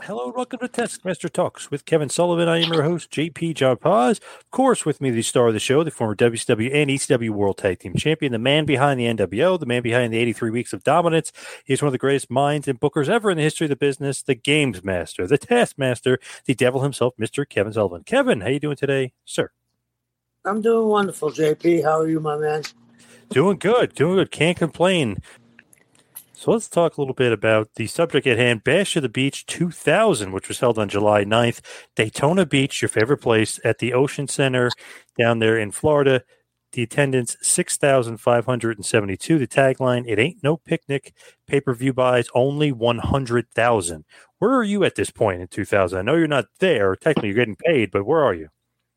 Hello and welcome to Taskmaster Talks with Kevin Sullivan. I am your host, JP John Paz. Of course, with me, the star of the show, the former WCW and ECW World Tag Team Champion, the man behind the NWO, the man behind the 83 Weeks of Dominance. He's one of the greatest minds and bookers ever in the history of the business, the Games Master, the Taskmaster, the devil himself, Mr. Kevin Sullivan. Kevin, how you doing today, sir? I'm doing wonderful, JP. How are you, my man? Doing good. Can't complain. So let's talk a little bit about the subject at hand, Bash of the Beach 2000, which was held on July 9th. Daytona Beach, your favorite place, at the Ocean Center down there in Florida. The attendance, 6,572. The tagline, it ain't no picnic. Pay-per-view buys, only 100,000. Where are you at this point in 2000? I know you're not there. Technically, you're getting paid, but where are you?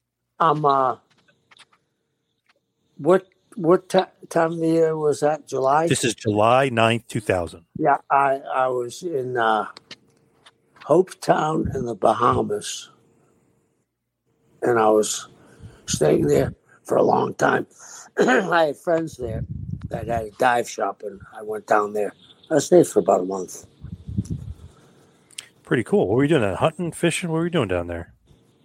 What time of the year was that? July? This is July 9th, 2000. Yeah, I was in Hopetown in the Bahamas, and I was staying there for a long time. I had friends there that had a dive shop, and I went down there. I stayed for about a month. Pretty cool. What were you doing? Hunting, fishing? What were you doing down there?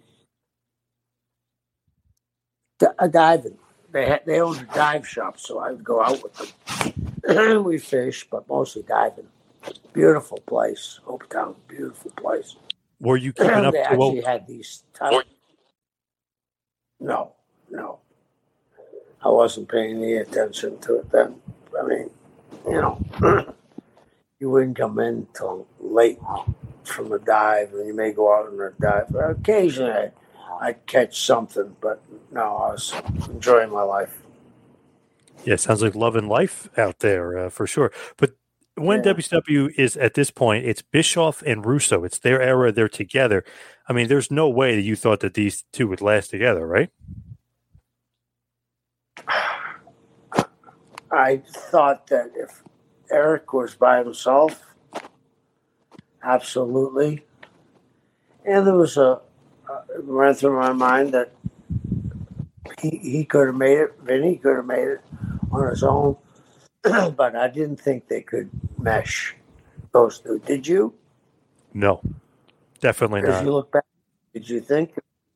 Diving. They owned a dive shop, so I would go out with them. We fish, but mostly diving. Beautiful place, Hopetown. Beautiful place. Were you keeping up? They actually had these. No. I wasn't paying any attention to it then. I mean, you wouldn't come in till late from a dive, and you may go out on a dive. Occasionally, I'd catch something, but no, I was enjoying my life. Yeah, sounds like love and life out there for sure. But when WCW is at this point, it's Bischoff and Russo. It's their era. They're together. I mean, there's no way that you thought that these two would last together, right? I thought that if Eric was by himself, absolutely. And there was it ran through my mind that he could have made it. Vinny could have made it on his own, but I didn't think they could mesh those two. Did you? No, definitely not. As you look back, did you think?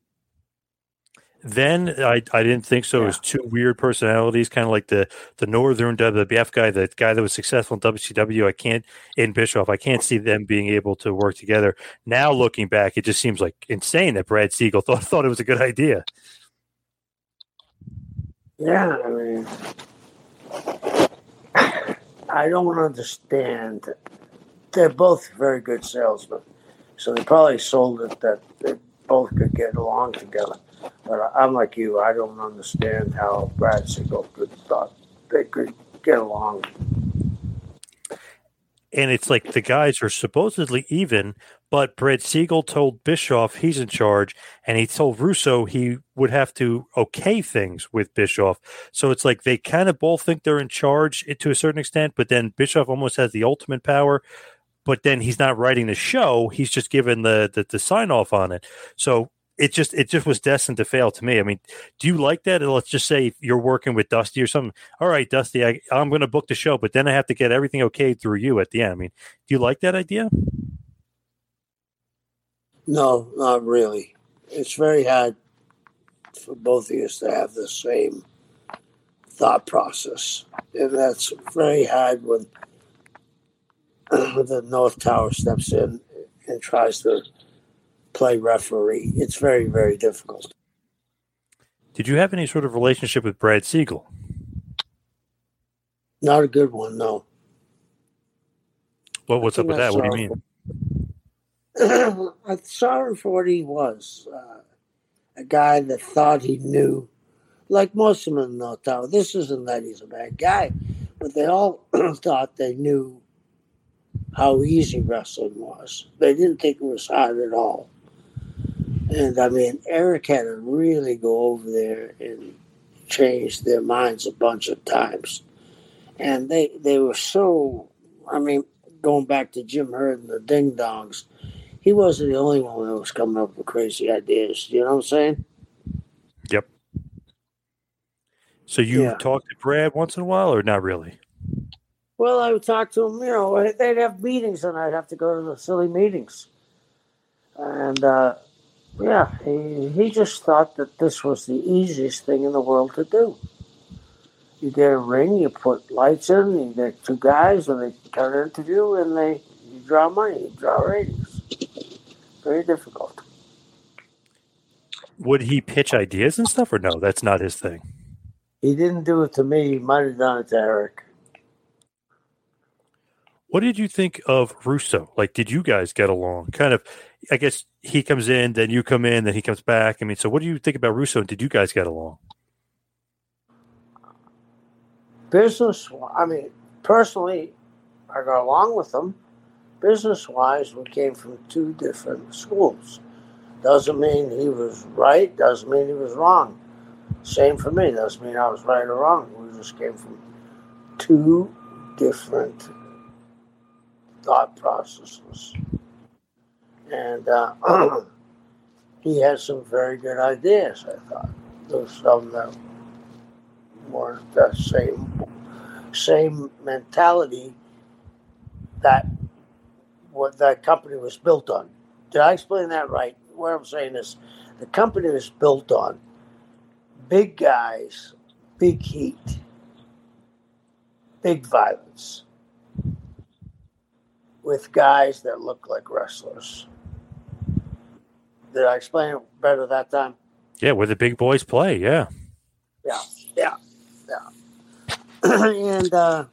Then I didn't think so. Yeah. It was two weird personalities, kind of like the Northern WWF guy, the guy that was successful in WCW. In Bischoff, I can't see them being able to work together. Now looking back, it just seems like insane that Brad Siegel thought it was a good idea. Yeah, I mean, I don't understand. They're both very good salesmen, so they probably sold it that they both could get along together. But I'm like you. I don't understand how Brad Siegel thought they could get along. And it's like the guys are supposedly even, but Brad Siegel told Bischoff he's in charge, and he told Russo he would have to okay things with Bischoff. So it's like they kind of both think they're in charge to a certain extent, but then Bischoff almost has the ultimate power. But then he's not writing the show; he's just given the sign off on it. So it just was destined to fail to me. I mean, do you like that? Let's just say you're working with Dusty or something. All right, Dusty, I'm going to book the show, but then I have to get everything okayed through you at the end. I mean, do you like that idea? No, not really. It's very hard for both of us to have the same thought process. And that's very hard when the North Tower steps in and tries to play referee. It's very, very difficult. Did you have any sort of relationship with Brad Siegel? Not a good one, no. What's up with that? What do you mean? I saw him for what he was. A guy that thought he knew, like most of them in the North Tower. This isn't that he's a bad guy, but they all thought they knew how easy wrestling was. They didn't think it was hard at all. And, I mean, Eric had to really go over there and change their minds a bunch of times. And they were so, I mean, going back to Jim Herd and the Ding Dongs, he wasn't the only one that was coming up with crazy ideas. You know what I'm saying? Yep. So you talk to Brad once in a while or not really? Well, I would talk to him, they'd have meetings and I'd have to go to the silly meetings. And yeah, he just thought that this was the easiest thing in the world to do. You get a ring, you put lights in, you get two guys, and they cut an interview, and you draw money, you draw ratings. Very difficult. Would he pitch ideas and stuff, or no? That's not his thing. He didn't do it to me. He might have done it to Eric. What did you think of Russo? Like, did you guys get along? Kind of, I guess he comes in, then you come in, then he comes back. I mean, so what do you think about Russo? Did you guys get along? Personally, I got along with him. Business-wise, we came from two different schools. Doesn't mean he was right. Doesn't mean he was wrong. Same for me. Doesn't mean I was right or wrong. We just came from two different thought processes. And he had some very good ideas, I thought. There were some that weren't the same mentality that what that company was built on. Did I explain that right? What I'm saying is the company was built on big guys, big heat, big violence, with guys that look like wrestlers. Did I explain it better that time? Yeah, where the big boys play, yeah. Yeah. And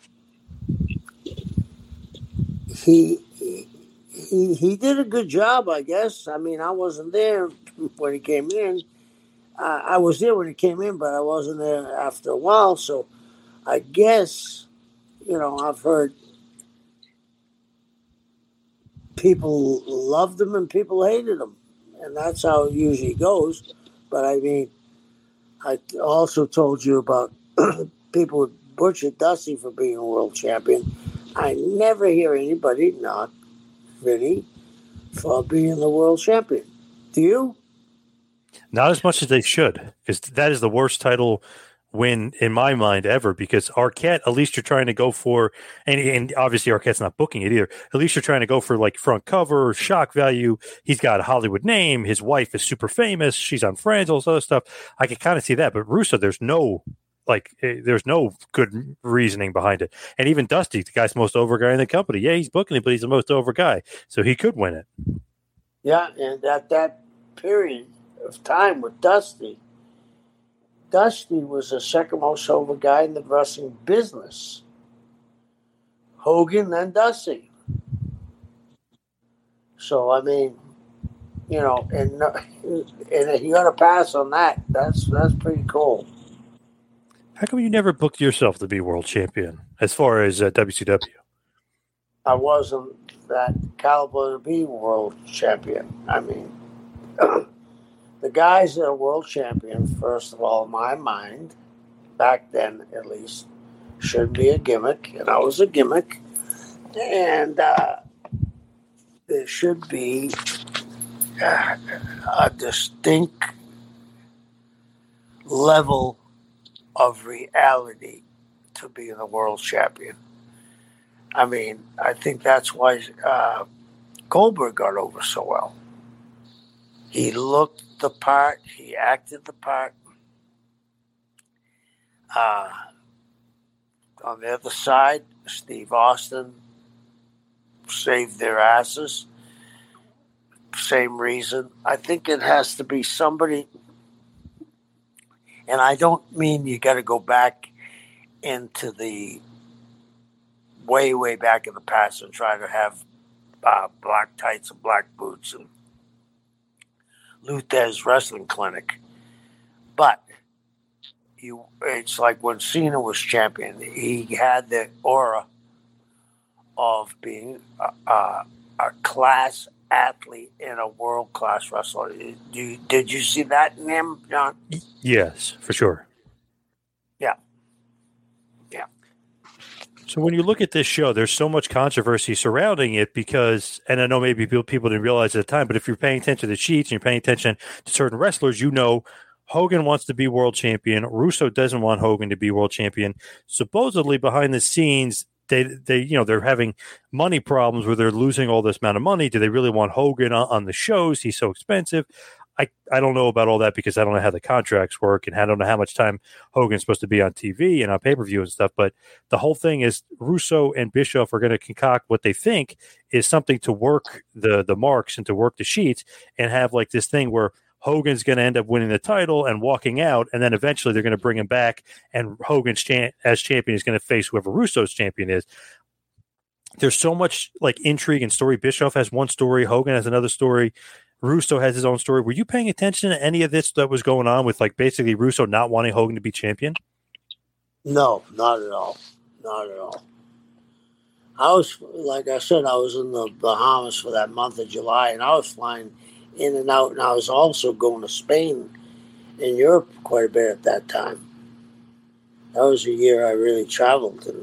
he did a good job, I guess. I mean, I wasn't there when he came in. I was there when he came in, but I wasn't there after a while. So I guess, I've heard people loved him and people hated him. And that's how it usually goes. But I mean, I also told you about people would butcher Dusty for being a world champion. I never hear anybody knock Vinny for being the world champion. Do you? Not as much as they should, because that is the worst title win in my mind ever. Because Arquette, at least you're trying to go for, and obviously Arquette's not booking it either. At least you're trying to go for like front cover, shock value. He's got a Hollywood name. His wife is super famous. She's on Friends, all this other stuff. I can kind of see that. But Russo, there's no good reasoning behind it. And even Dusty, the guy's most over guy in the company. Yeah, he's booking it, but he's the most over guy. So he could win it. Yeah, and at that period of time with Dusty was the second most over guy in the wrestling business. Hogan, then Dusty. So, I mean, and if you got to pass on that, that's pretty cool. How come you never booked yourself to be world champion as far as WCW? I wasn't that caliber to be world champion. I mean, the guys that are world champion, first of all, in my mind, back then at least, should be a gimmick, and I was a gimmick. And there should be a distinct level of reality to being a world champion. I mean, I think that's why Goldberg got over so well. He looked the part. He acted the part. On the other side, Steve Austin saved their asses. Same reason. I think it has to be somebody, and I don't mean you got to go back into the way back in the past and try to have black tights and black boots and Luthez Wrestling Clinic. But it's like when Cena was champion, he had the aura of being a class athlete and a world-class wrestler. Did you see that in him, John? Yes, for sure. Yeah. So when you look at this show, there's so much controversy surrounding it because, and I know maybe people didn't realize at the time, but if you're paying attention to the sheets and you're paying attention to certain wrestlers, Hogan wants to be world champion. Russo doesn't want Hogan to be world champion. Supposedly behind the scenes, they're having money problems where they're losing all this amount of money. Do they really want Hogan on the shows? He's so expensive. I don't know about all that because I don't know how the contracts work, and I don't know how much time Hogan's supposed to be on TV and on pay-per-view and stuff. But the whole thing is Russo and Bischoff are going to concoct what they think is something to work the marks and to work the sheets and have like this thing where Hogan's going to end up winning the title and walking out, and then eventually they're going to bring him back, and Hogan's as champion is going to face whoever Russo's champion is. There's so much like intrigue and story. Bischoff has one story, Hogan has another story, Russo has his own story. Were you paying attention to any of this that was going on with like basically Russo not wanting Hogan to be champion? No, not at all. Not at all. I was, like I said, I was in the Bahamas for that month of July, and I was flying in and out, and I was also going to Spain and Europe quite a bit at that time. That was a year I really traveled and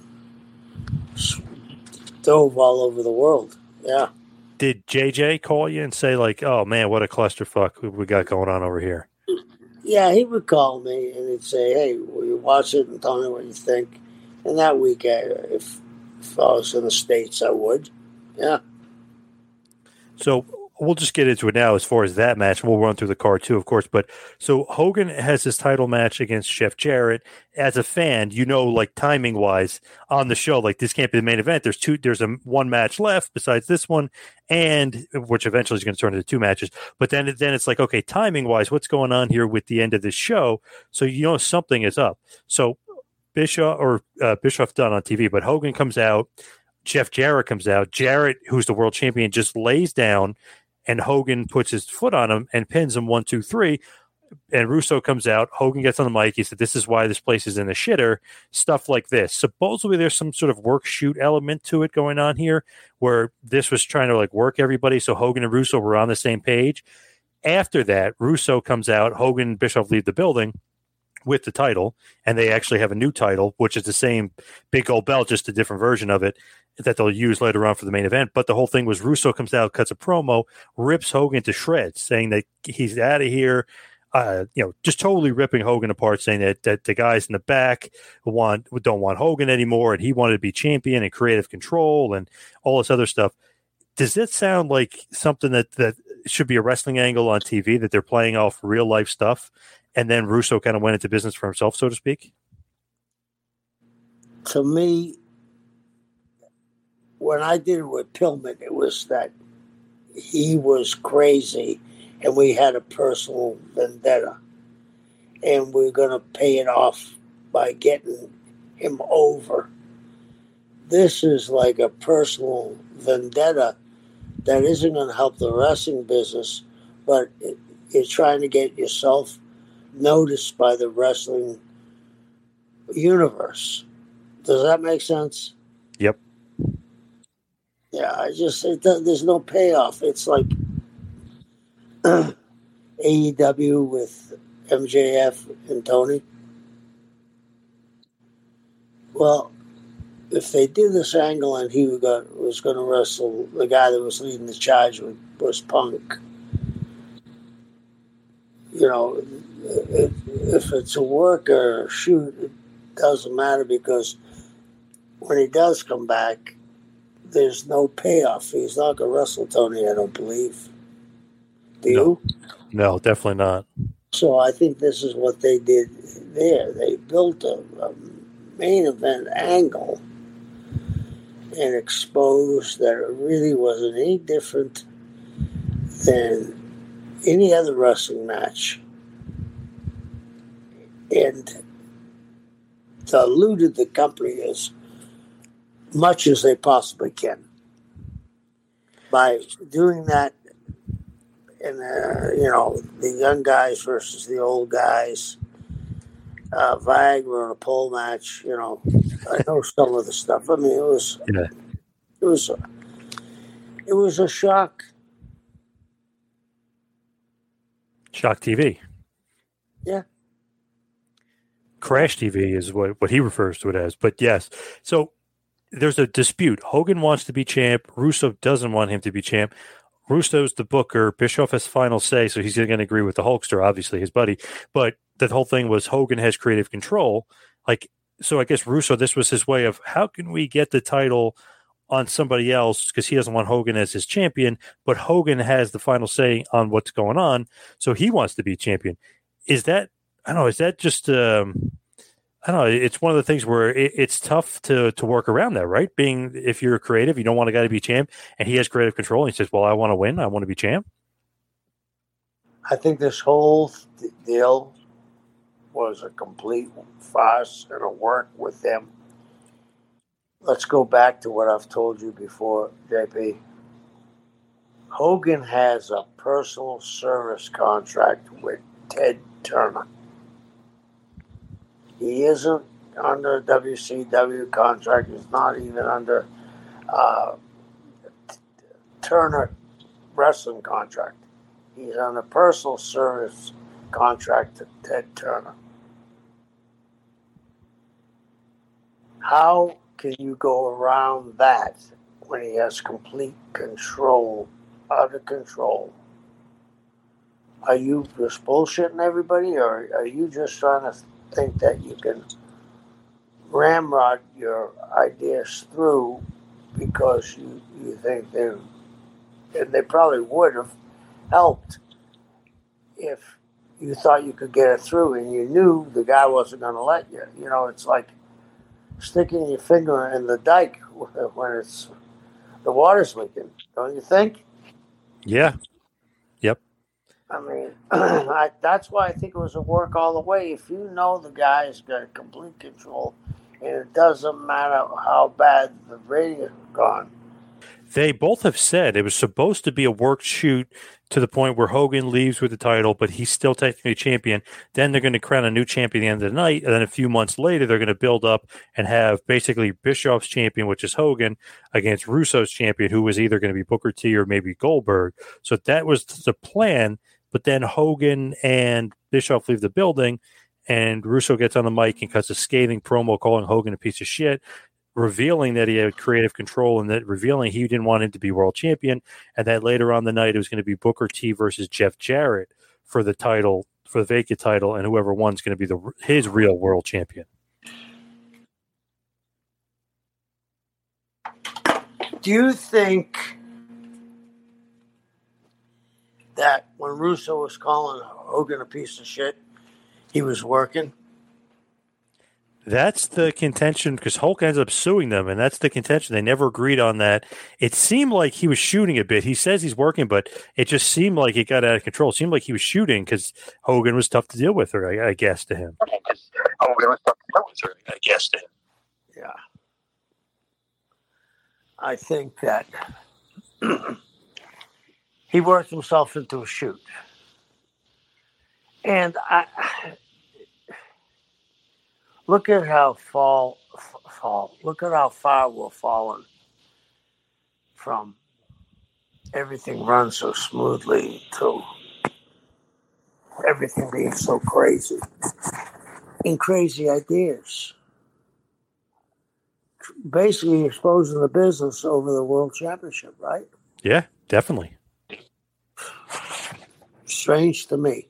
dove all over the world. Yeah. Did JJ call you and say like, "Oh man, what a clusterfuck we got going on over here"? Yeah, he would call me and he'd say, "Hey, will you watch it and tell me what you think?" And that week, if I was in the States, I would. Yeah. So we'll just get into it now as far as that match. We'll run through the card too, of course. But so Hogan has his title match against Jeff Jarrett. As a fan, like timing wise on the show, like this can't be the main event. There's one match left besides this one, and which eventually is going to turn into two matches. But then it's like, okay, timing wise, what's going on here with the end of this show? So something is up. So Bischoff done on TV, but Hogan comes out. Jeff Jarrett comes out. Jarrett, who's the world champion, just lays down, and Hogan puts his foot on him and pins him 1, 2, 3. And Russo comes out. Hogan gets on the mic. He said, "This is why this place is in the shitter." Stuff like this. Supposedly, there's some sort of work shoot element to it going on here, where this was trying to like work everybody. So Hogan and Russo were on the same page. After that, Russo comes out. Hogan and Bischoff leave the building with the title, and they actually have a new title, which is the same big gold belt, just a different version of it that they'll use later on for the main event. But the whole thing was Russo comes out, cuts a promo, rips Hogan to shreds, saying that he's out of here, just totally ripping Hogan apart, saying that the guys in the back don't want Hogan anymore, and he wanted to be champion and creative control and all this other stuff. Does that sound like something that should be a wrestling angle on TV, that they're playing off real life stuff? And then Russo kind of went into business for himself, so to speak? To me, when I did it with Pillman, it was that he was crazy and we had a personal vendetta. And we're going to pay it off by getting him over. This is like a personal vendetta that isn't going to help the wrestling business, but you're trying to get yourself noticed by the wrestling universe. Does that make sense? Yep. Yeah, there's no payoff. It's like AEW with MJF and Tony. Well, if they did this angle and he was going to wrestle, the guy that was leading the charge was Punk. If it's a work or a shoot, it doesn't matter, because when he does come back, there's no payoff. He's not going to wrestle Tony, I don't believe. Do you? No, definitely not. So I think this is what they did there. They built a main event angle and exposed that it really wasn't any different than any other wrestling match, and diluted the company as much as they possibly can by doing that. And the young guys versus the old guys, Viagra in a pole match. I know some of the stuff. I mean, it was a shock. Shock TV. Yeah. Crash TV is what he refers to it as. But yes, so there's a dispute. Hogan wants to be champ. Russo doesn't want him to be champ. Russo's the booker. Bischoff has final say, so he's going to agree with the Hulkster, obviously his buddy. But the whole thing was Hogan has creative control. Like, So I guess Russo, this was his way of how can we get the title on somebody else because he doesn't want Hogan as his champion, but Hogan has the final say on what's going on, so he wants to be champion. Is that I don't know? Is that just I don't know? It's one of the things where it's tough to work around that, right? Being if you're creative, you don't want a guy to be champ, and he has creative control. And he says, "Well, I want to win. I want to be champ." I think this whole deal was a complete farce and a work with them. Let's go back to what I've told you before, JP. Hogan has a personal service contract with Ted Turner. He isn't under a WCW contract. He's not even under Turner wrestling contract. He's on a personal service contract to Ted Turner. How can you go around that when he has complete control, utter control? Are you just bullshitting everybody, or are you just trying to think that you can ramrod your ideas through because you think they probably would have helped if you thought you could get it through and you knew the guy wasn't going to let you. You know, it's like sticking your finger in the dike when it's the water's leaking, don't you think? Yeah. Yep. I mean, that's why I think it was a work all the way. If you know the guy's got complete control, and it doesn't matter how bad the ratings have gone. They both have said it was supposed to be a work shoot to the point where Hogan leaves with the title, but he's still technically champion. Then they're going to crown a new champion at the end of the night. And then a few months later, they're going to build up and have basically Bischoff's champion, which is Hogan, against Russo's champion, who was either going to be Booker T or maybe Goldberg. So that was the plan. But then Hogan and Bischoff leave the building, and Russo gets on the mic and cuts a scathing promo calling Hogan a piece of shit, revealing that he had creative control and that revealing he didn't want him to be world champion, and that later on the night it was going to be Booker T versus Jeff Jarrett for the title, for the vacant title, and whoever won's going to be his real world champion. Do you think that when Russo was calling Hogan a piece of shit, he was working? That's the contention because Hulk ends up suing them, and that's the contention. They never agreed on that. It seemed like he was shooting a bit. He says he's working, but it just seemed like it got out of control. It seemed like he was shooting because Hogan was tough to deal with, I guess, to him. Yeah. I think that he worked himself into a shoot. And look at how far we're fallen from everything run so smoothly to everything being so crazy and crazy ideas. Basically exposing the business over the world championship, right? Yeah, definitely. Strange to me.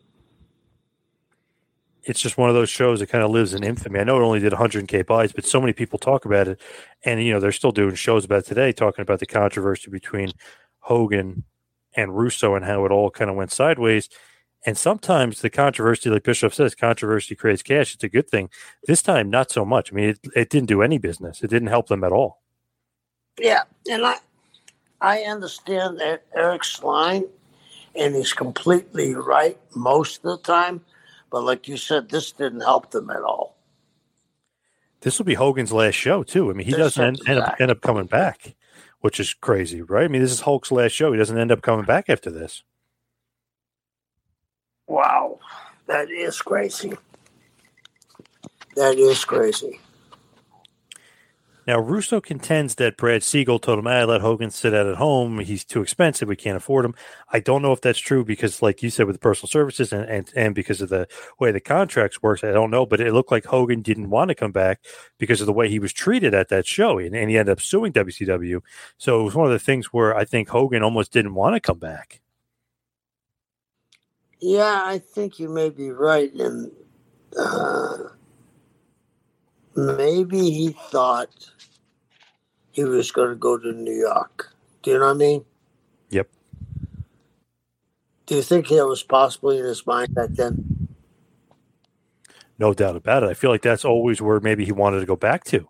It's just one of those shows that kind of lives in infamy. I know it only did 100K buys, but so many people talk about it. And, they're still doing shows about it today, talking about the controversy between Hogan and Russo and how it all kind of went sideways. And sometimes the controversy, like Bischoff says, controversy creates cash. It's a good thing. This time, not so much. I mean, it didn't do any business. It didn't help them at all. Yeah, and I understand that Eric's line, and he's completely right most of the time. But like you said, this didn't help them at all. This will be Hogan's last show, too. I mean, he doesn't end up coming back, which is crazy, right? I mean, this is Hulk's last show. He doesn't end up coming back after this. Wow, that is crazy. That is crazy. Now, Russo contends that Brad Siegel told him, let Hogan sit out at home. He's too expensive. We can't afford him. I don't know if that's true because, like you said, with personal services and because of the way the contracts works, I don't know. But it looked like Hogan didn't want to come back because of the way he was treated at that show. And he ended up suing WCW. So it was one of the things where I think Hogan almost didn't want to come back. Yeah, I think you may be right. And maybe he thought he was going to go to New York. Do you know what I mean? Yep. Do you think that was possibly in his mind back then? No doubt about it. I feel like that's always where maybe he wanted to go back to.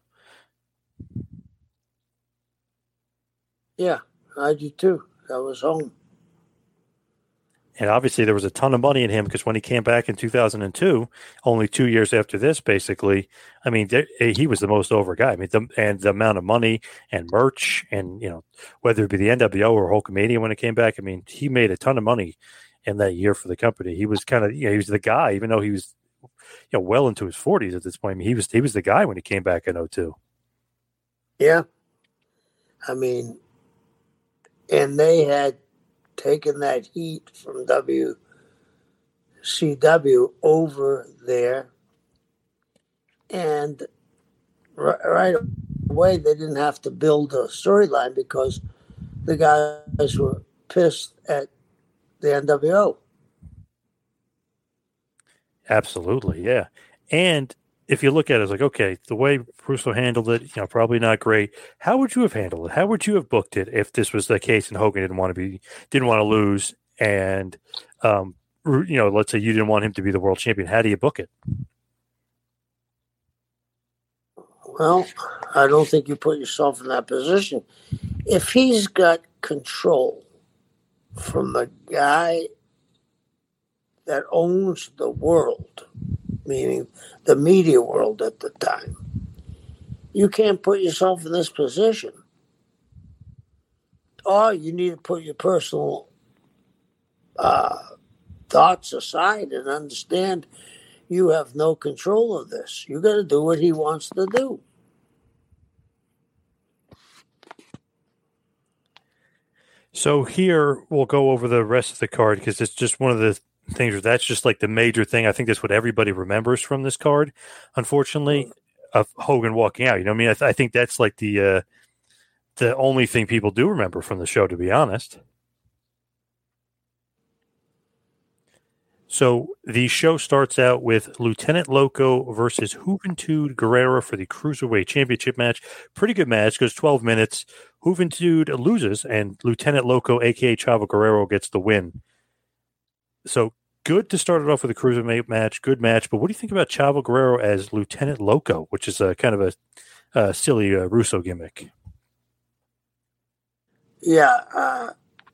Yeah, I do too. That was home. And obviously, there was a ton of money in him because when he came back in 2002, only 2 years after this, basically, I mean, he was the most over guy. I mean, the amount of money and merch, and whether it be the NWO or Hulkamania when it came back, I mean, he made a ton of money in that year for the company. He was kind of, he was the guy, even though he was, well into his 40s at this point. I mean, he was the guy when he came back in 02. Yeah, I mean, and they had taken that heat from WCW over there, and right away they didn't have to build a storyline because the guys were pissed at the NWO. Absolutely, yeah. And if you look at it, it's like, okay, the way Russo handled it, probably not great. How would you have handled it? How would you have booked it if this was the case and Hogan didn't want to lose, and let's say you didn't want him to be the world champion? How do you book it? Well, I don't think you put yourself in that position. If he's got control from the guy that owns the world, meaning the media world at the time, you can't put yourself in this position. Or you need to put your personal thoughts aside and understand you have no control of this. You got to do what he wants to do. So here we'll go over the rest of the card because it's just one of the things where that's just like the major thing. I think that's what everybody remembers from this card, unfortunately, of Hogan walking out. I mean, I think that's like the only thing people do remember from the show, to be honest. So the show starts out with Lieutenant Loco versus Juventud Guerrero for the Cruiserweight Championship match. Pretty good match, goes 12 minutes. Juventud loses, and Lieutenant Loco, a.k.a. Chavo Guerrero, gets the win. So good to start it off with a Cruiserweight match, good match. But what do you think about Chavo Guerrero as Lieutenant Loco, which is a kind of a silly Russo gimmick? Yeah,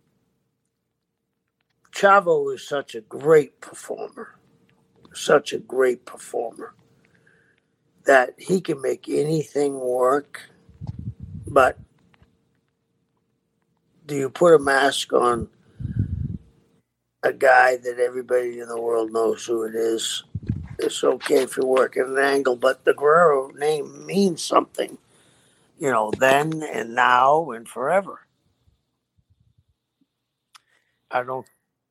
Chavo is such a great performer, that he can make anything work. But do you put a mask on a guy that everybody in the world knows who it is? It's okay if you're working an angle, but the Guerrero name means something, then and now and forever. I don't.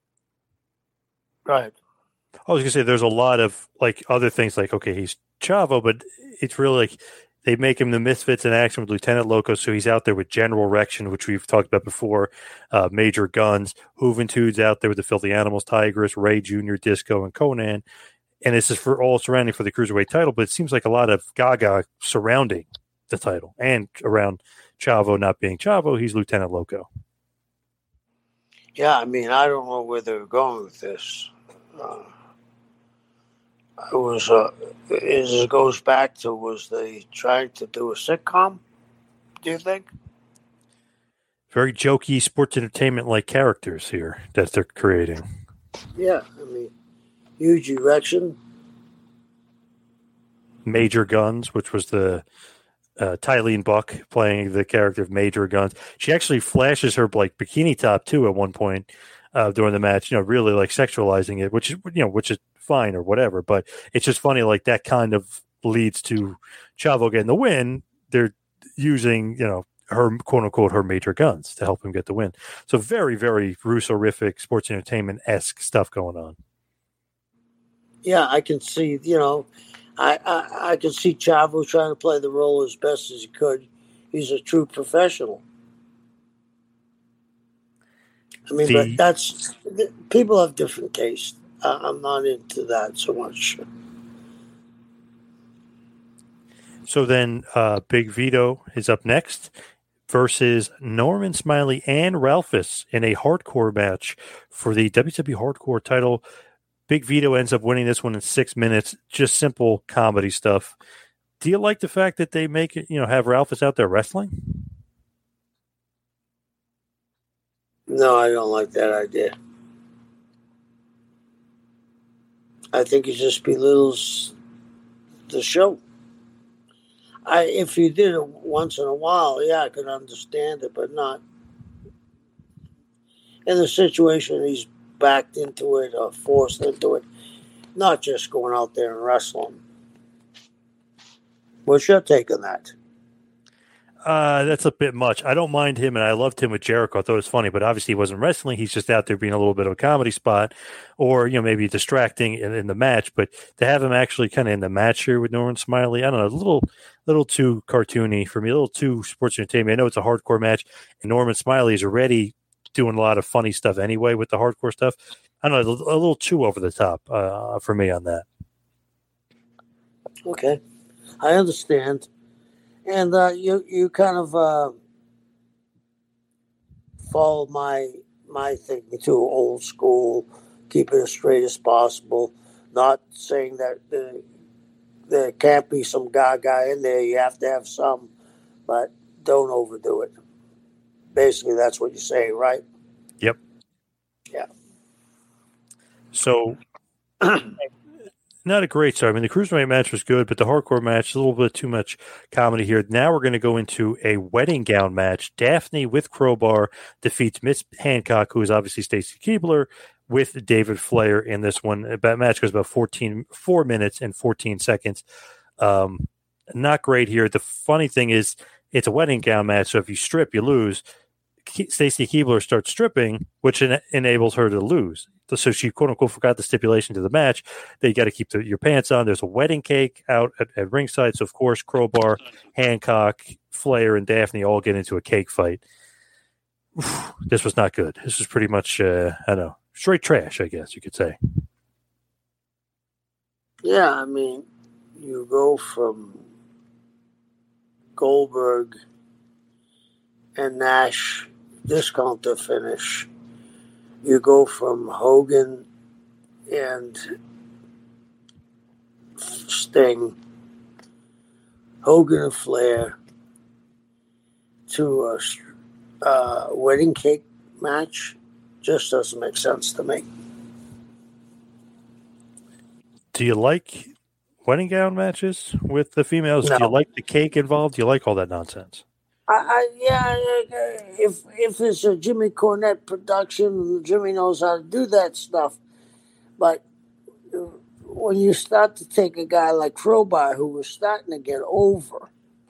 Go ahead. I was going to say there's a lot of like other things like, okay, he's Chavo, but it's really like they make him the Misfits in action with Lieutenant Loco, so he's out there with General Rection, which we've talked about before, Major Guns. Juventud's out there with the Filthy Animals, Tigress, Ray Jr., Disco, and Conan. And this is for all surrounding for the Cruiserweight title, but it seems like a lot of gaga surrounding the title and around Chavo not being Chavo, he's Lieutenant Loco. Yeah, I mean, I don't know where they're going with this. It goes back to, was they trying to do a sitcom, do you think? Very jokey sports entertainment like characters here that they're creating. Yeah, I mean, huge erection. Major Guns, which was the Tylene Buck playing the character of Major Guns. She actually flashes her like bikini top too at one point during the match, really like sexualizing it, which is fine or whatever, but it's just funny, like that kind of leads to Chavo getting the win. They're using, her quote unquote her Major Guns to help him get the win. So very, very Russo-rific sports entertainment-esque stuff going on. Yeah, I can see, I can see Chavo trying to play the role as best as he could. He's a true professional. I mean, people have different tastes. I'm not into that so much. So then Big Vito is up next versus Norman Smiley and Ralphus in a hardcore match for the WWE Hardcore title. Big Vito ends up winning this one in 6 minutes. Just simple comedy stuff. Do you like the fact that they make it, have Ralphus out there wrestling? No, I don't like that idea. I think it just belittles the show. If you did it once in a while, yeah, I could understand it, but not in the situation he's backed into it or forced into it. Not just going out there and wrestling. What's your take on that? That's a bit much. I don't mind him, and I loved him with Jericho. I thought it was funny, but obviously he wasn't wrestling. He's just out there being a little bit of a comedy spot, or maybe distracting in the match. But to have him actually kind of in the match here with Norman Smiley, I don't know, a little too cartoony for me, a little too sports entertainment. I know it's a hardcore match, and Norman Smiley is already doing a lot of funny stuff anyway with the hardcore stuff. I don't know, a little too over the top for me on that. Okay, I understand. And you kind of follow my thinking too, old school, keep it as straight as possible. Not saying that there can't be some gaga in there. You have to have some, but don't overdo it. Basically, that's what you're saying, right? Yep. Yeah. So, not a great start. I mean, the Cruiserweight match was good, but the hardcore match, a little bit too much comedy here. Now we're going to go into a wedding gown match. Daphne with Crowbar defeats Miss Hancock, who is obviously Stacy Keibler, with David Flair in this one. That match goes about 4 minutes and 14 seconds. Not great here. The funny thing is, it's a wedding gown match, so if you strip, you lose. Stacy Keibler starts stripping, which enables her to lose. So she, quote unquote, forgot the stipulation to the match. They got to keep your pants on. There's a wedding cake out at ringside. So, of course, Crowbar, Hancock, Flair, and Daphne all get into a cake fight. This was not good. This was pretty much, I don't know, straight trash, I guess you could say. Yeah, I mean, you go from Goldberg and Nash discounter finish. You go from Hogan and Sting, Hogan and Flair, to a wedding cake match. Just doesn't make sense to me. Do you like wedding gown matches with the females? No. Do you like the cake involved? Do you like all that nonsense? If it's a Jimmy Cornette production, Jimmy knows how to do that stuff. But when you start to take a guy like Crowbar, who was starting to get over,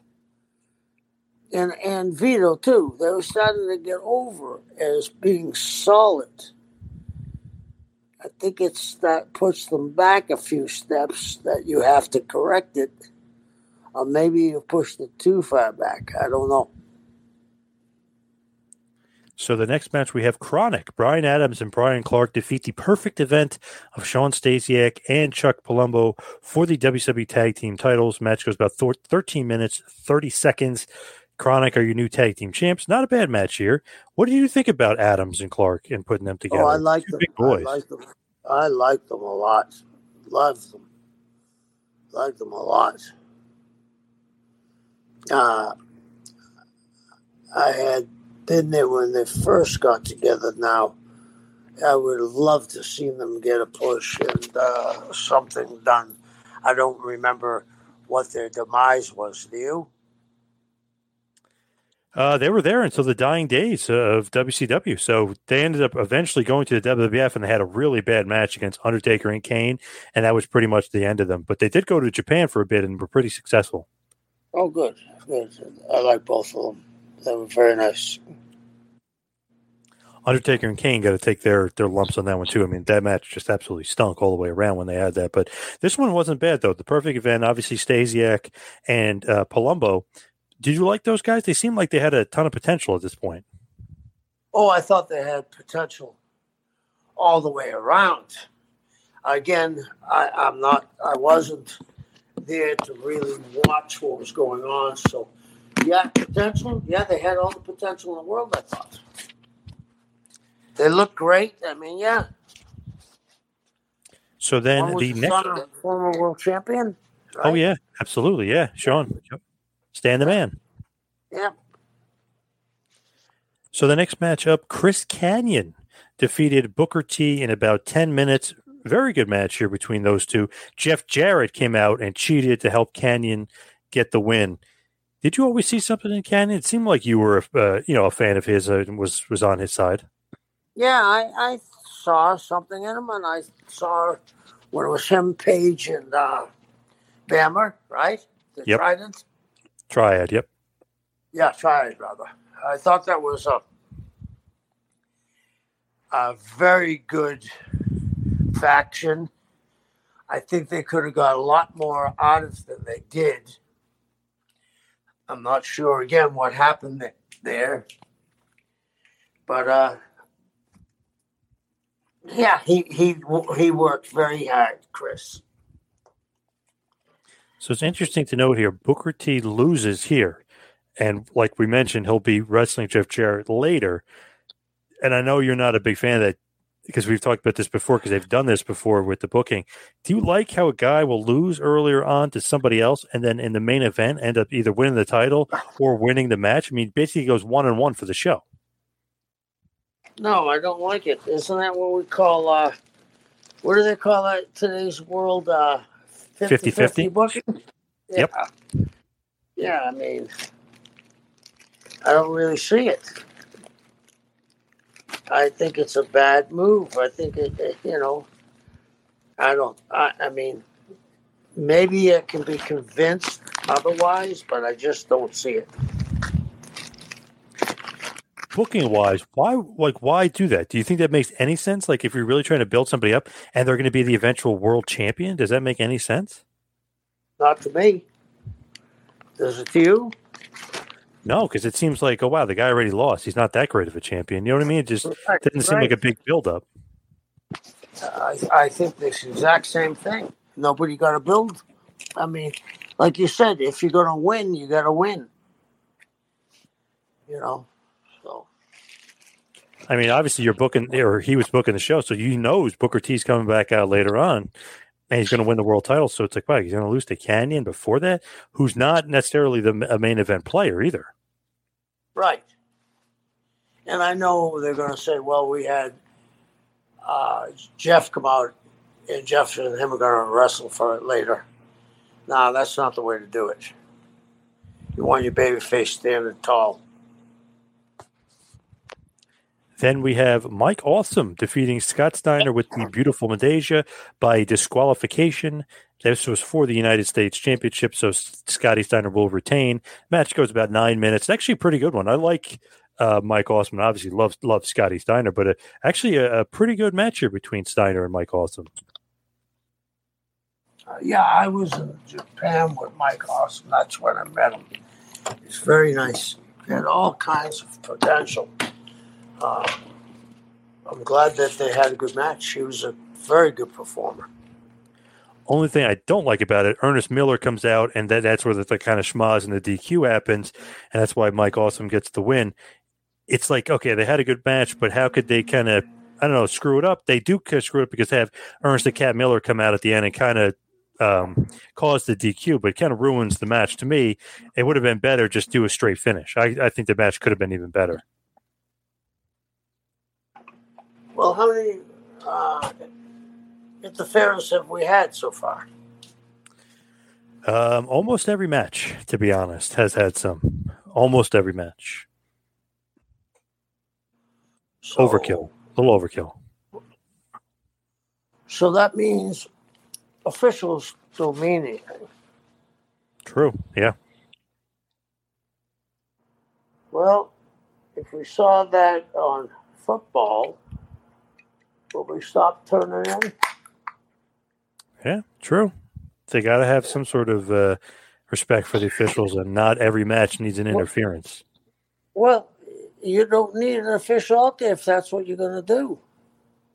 and Vito too, they were starting to get over as being solid. I think that puts them back a few steps that you have to correct it. Or maybe you pushed it too far back. I don't know. So the next match we have Chronic. Brian Adams and Brian Clark defeat the Perfect Event of Sean Stasiak and Chuck Palumbo for the WWE Tag Team titles. Match goes about 13 minutes, 30 seconds. Chronic are your new tag team champs. Not a bad match here. What do you think about Adams and Clark and putting them together? Oh, I like them. Big boys. I like them a lot. Love them. Like them a lot. I had been there when they first got together. Now, I would have loved to see them get a push and something done. I don't remember what their demise was. Do you? They were there until the dying days of WCW. So they ended up eventually going to the WWF, and they had a really bad match against Undertaker and Kane, and that was pretty much the end of them. But they did go to Japan for a bit and were pretty successful. Oh, good. I like both of them. They were very nice. Undertaker and Kane got to take their lumps on that one, too. I mean, that match just absolutely stunk all the way around when they had that. But this one wasn't bad, though. The Perfect Event, obviously, Stasiak and Palumbo. Did you like those guys? They seemed like they had a ton of potential at this point. Oh, I thought they had potential all the way around. Again, I wasn't there to really watch what was going on. So, yeah, potential. Yeah, they had all the potential in the world, I thought. They looked great. I mean, yeah. So then One was the the next. son of a former world champion. Right? Oh yeah, absolutely, yeah, Sean, Stan the Man. Yeah. So the next matchup, Chris Kanyon defeated Booker T in about 10 minutes. Very good match here between those two. Jeff Jarrett came out and cheated to help Kanyon get the win. Did you always see something in Kanyon? It seemed like you were, a fan of his and was on his side. Yeah, I saw something in him, and I saw when it was him, Page, and Bammer, right? The Yep. Trident. Triad, yep. Yeah, Triad, rather. I thought that was a very good faction. I think they could have got a lot more out of it than they did. I'm not sure, again, what happened there. But, yeah, he worked very hard, Chris. So it's interesting to note here, Booker T loses here. And like we mentioned, he'll be wrestling Jeff Jarrett later. And I know you're not a big fan of that because we've talked about this before because they've done this before with the booking. Do you like how a guy will lose earlier on to somebody else and then in the main event end up either winning the title or winning the match? I mean, basically it goes 1-1 for the show. No, I don't like it. Isn't that what we call, what do they call that today's world? 50-50 booking? Yeah. Yep. Yeah, I mean, I don't really see it. I think it's a bad move. I think I mean, maybe I can be convinced otherwise, but I just don't see it. Booking wise, why do that? Do you think that makes any sense? Like if you're really trying to build somebody up and they're going to be the eventual world champion, does that make any sense? Not to me. Does it to you? No, because it seems like, oh wow, the guy already lost. He's not that great of a champion. You know what I mean? It just didn't seem like a big build-up. I think this exact same thing. Nobody got to build. I mean, like you said, if you're going to win, you got to win. So. I mean, obviously you're booking, or he was booking the show, so you know Booker T's coming back out later on, and he's going to win the world title. So it's like, wow, he's going to lose to Kanyon before that, who's not necessarily a main event player either. Right. And I know they're going to say, well, we had Jeff come out, and Jeff and him are going to wrestle for it later. No, that's not the way to do it. You want your babyface standing tall. Then we have Mike Awesome defeating Scott Steiner with the beautiful Madeja by disqualification. This was for the United States Championship, so Scotty Steiner will retain. Match goes about 9 minutes. It's actually a pretty good one. I like Mike Awesome. Obviously, love Scotty Steiner, but actually a pretty good match here between Steiner and Mike Awesome. Yeah, I was in Japan with Mike Awesome. That's when I met him. He's very nice. He had all kinds of potential. I'm glad that they had a good match. He was a very good performer. Only thing I don't like about it, Ernest Miller comes out, and that's where the kind of schmoz and the DQ happens, and that's why Mike Awesome gets the win. It's like, okay, they had a good match, but how could they kind of, I don't know, screw it up? They do screw it up because they have Ernest the Cat Miller come out at the end and kind of cause the DQ, but it kind of ruins the match. To me, it would have been better just do a straight finish. I think the match could have been even better. Well, how many interference have we had so far? Almost every match, to be honest, has had some. Almost every match. So, overkill. A little overkill. So that means officials don't mean anything. True, yeah. Well, if we saw that on football, will we stop turning in? Yeah, true. They got to have some sort of respect for the officials, and not every match needs an interference. Well, you don't need an official out there if that's what you're going to do.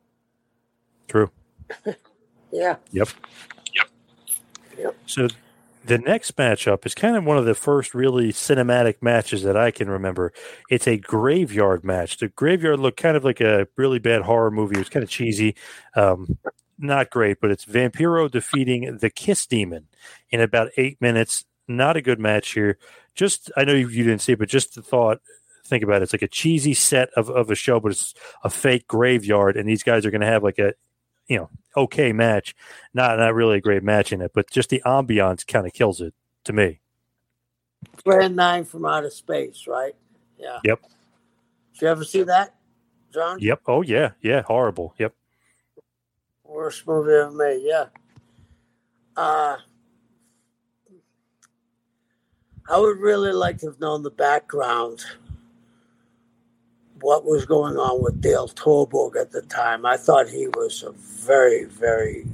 True. Yeah. Yep. Yep. So The next matchup is kind of one of the first really cinematic matches that I can remember. It's a graveyard match. The graveyard looked kind of like a really bad horror movie. It was kind of cheesy, not great, but it's Vampiro defeating the Kiss Demon in about 8 minutes. Not a good match here. Just, I know you didn't see it, but just the thought, think about it. It's like a cheesy set of a show, but it's a fake graveyard, and these guys are going to have like a, okay match. Not really a great match in it, but just the ambiance kind of kills it to me. Grand Nine from Outer Space, right? Yeah. Yep. Did you ever see that, John? Yep. Oh yeah. Yeah. Horrible. Yep. Worst movie ever made. Yeah. I would really like to have known the background, what was going on with Dale Torborg at the time. I thought he was a very, very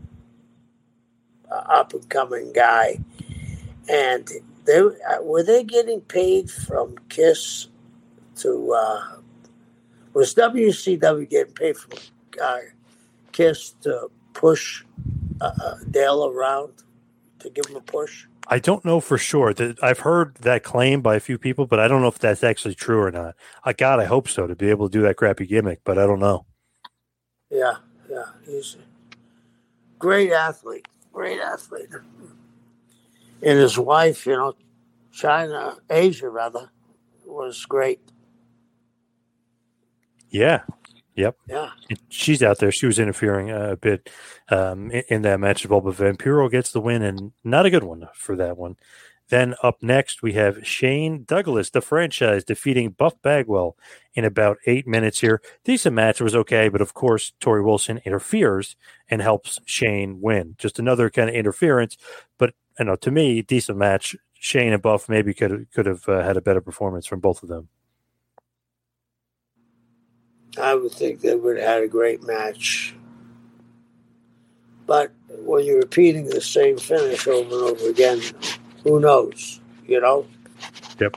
up-and-coming guy. And were they getting paid from Kiss to... was WCW getting paid from Kiss to push Dale around, to give him a push? I don't know for sure. I've heard that claim by a few people, but I don't know if that's actually true or not. God, I hope so, to be able to do that crappy gimmick, but I don't know. Yeah. He's a great athlete. And his wife, Asia, was great. Yeah. Yep. Yeah. She's out there. She was interfering a bit in that match as well, but Vampiro gets the win, and not a good one for that one. Then up next, we have Shane Douglas, the franchise, defeating Buff Bagwell in about 8 minutes here. Decent match. It was okay, but of course, Torrie Wilson interferes and helps Shane win. Just another kind of interference, but to me, decent match. Shane and Buff maybe could have had a better performance from both of them. I would think they would have had a great match. But when you're repeating the same finish over and over again, who knows, Yep.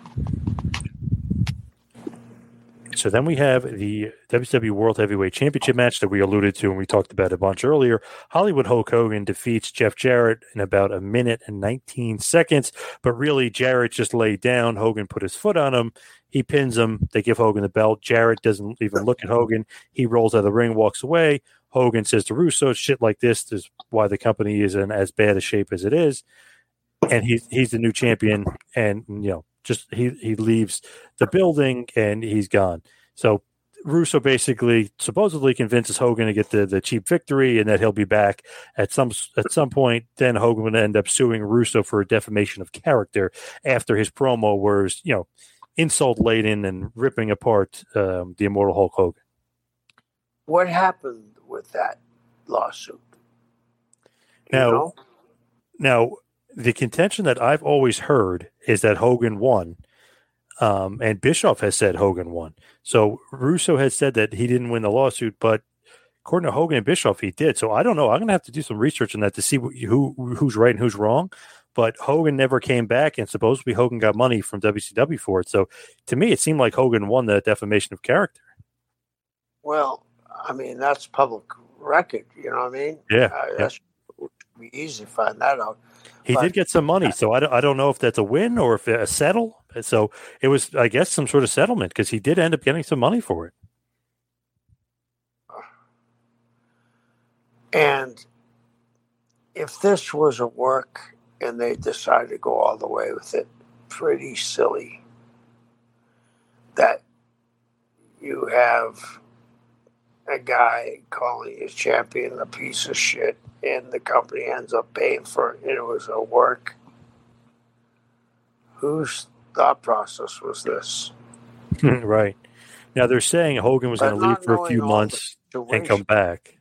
So then we have the WWE World Heavyweight Championship match that we alluded to and we talked about a bunch earlier. Hollywood Hulk Hogan defeats Jeff Jarrett in about 1 minute and 19 seconds, but really Jarrett just laid down. Hogan put his foot on him. He pins him. They give Hogan the belt. Jarrett doesn't even look at Hogan. He rolls out of the ring, walks away. Hogan says to Russo, shit like this is why the company is in as bad a shape as it is. And he's the new champion, and just he leaves the building and he's gone. So Russo basically supposedly convinces Hogan to get the cheap victory and that he'll be back at some point. Then Hogan would end up suing Russo for defamation of character after his promo was insult laden and ripping apart the Immortal Hulk Hogan. What happened with that lawsuit? Now, the contention that I've always heard is that Hogan won, and Bischoff has said Hogan won. So Russo has said that he didn't win the lawsuit, but according to Hogan and Bischoff, he did. So I don't know. I'm going to have to do some research on that to see who's right and who's wrong. But Hogan never came back, and supposedly Hogan got money from WCW for it. So to me, it seemed like Hogan won the defamation of character. Well, I mean, that's public record. You know what I mean? Yeah. That should be easy to find that out. He did get some money, so I don't know if that's a win or if a settle. So it was, I guess, some sort of settlement because he did end up getting some money for it. And if this was a work and they decided to go all the way with it, pretty silly that you have a guy calling his champion a piece of shit and the company ends up paying for it. It was a work. Whose thought process was this? Right. Now they're saying Hogan was going to leave for a few months and come back.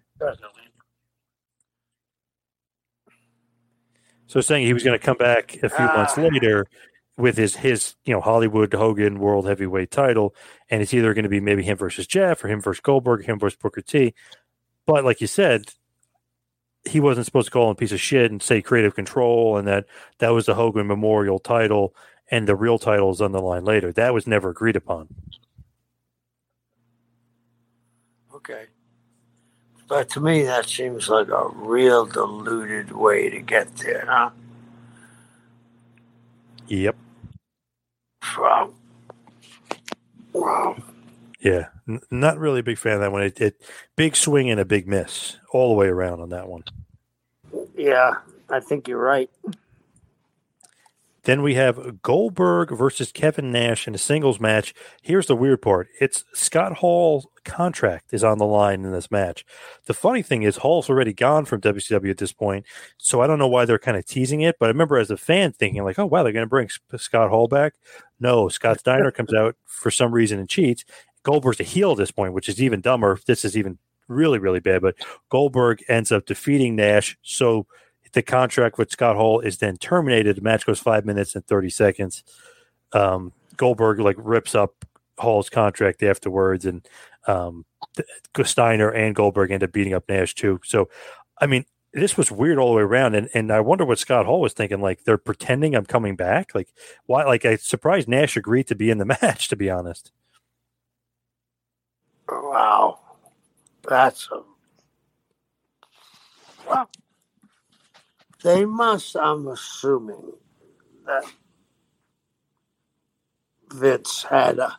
So saying he was going to come back a few months later with his Hollywood Hogan World Heavyweight title, and it's either going to be maybe him versus Jeff or him versus Goldberg, him versus Booker T. But like you said, he wasn't supposed to call him a piece of shit and say creative control, and that was the Hogan Memorial title, and the real title is on the line later. That was never agreed upon. Okay. But to me, that seems like a real diluted way to get there, huh? Yep. Wow. Wow. Yeah. Not really a big fan of that one. It big swing and a big miss all the way around on that one. Yeah, I think you're right. Then we have Goldberg versus Kevin Nash in a singles match. Here's the weird part. It's Scott Hall's contract is on the line in this match. The funny thing is Hall's already gone from WCW at this point, so I don't know why they're kind of teasing it, but I remember as a fan thinking like, oh, wow, they're going to bring Scott Hall back. No, Scott Steiner comes out for some reason and cheats. Goldberg's a heel at this point, which is even dumber. This is even really, really bad, but Goldberg ends up defeating Nash, so the contract with Scott Hall is then terminated. The match goes 5 minutes and 30 seconds. Goldberg rips up Hall's contract afterwards, and Steiner and Goldberg end up beating up Nash too. So, I mean, this was weird all the way around, and I wonder what Scott Hall was thinking. Like, they're pretending I'm coming back. Like, why? Like, I'm surprised Nash agreed to be in the match, to be honest. Wow, that's wow. They must, I'm assuming, that Vince had a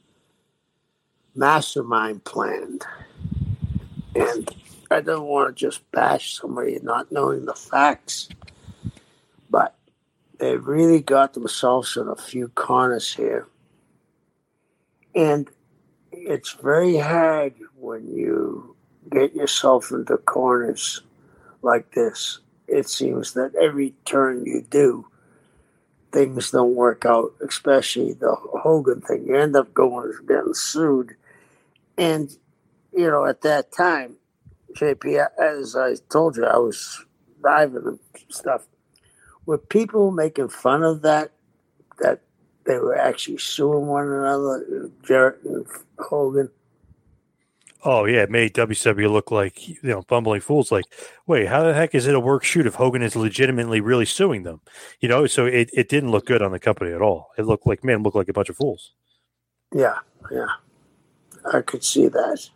mastermind planned. And I don't want to just bash somebody not knowing the facts, but they really got themselves in a few corners here. And it's very hard when you get yourself into corners like this. It seems that every turn you do, things don't work out, especially the Hogan thing. You end up getting sued. And, at that time, JP, as I told you, I was driving and stuff. Were people making fun of that they were actually suing one another, Jarrett and Hogan? Oh, yeah, it made WCW look like, bumbling fools. Like, wait, how the heck is it a work shoot if Hogan is legitimately really suing them? So it didn't look good on the company at all. It looked like a bunch of fools. Yeah. I could see that.